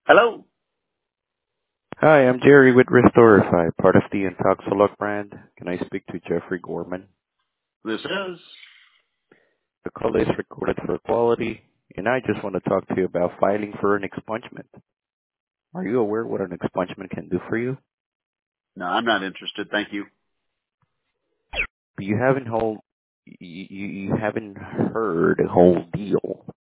Hello. Hi, I'm Jerry with Restorify, part of the Intoxilog brand. Can I speak to Jeffrey Gorman? This is. The call is recorded for quality, and I just want to talk to you about filing for an expungement. Are you aware what an expungement can do for you? No, I'm not interested. Thank you. You haven't heard the whole deal.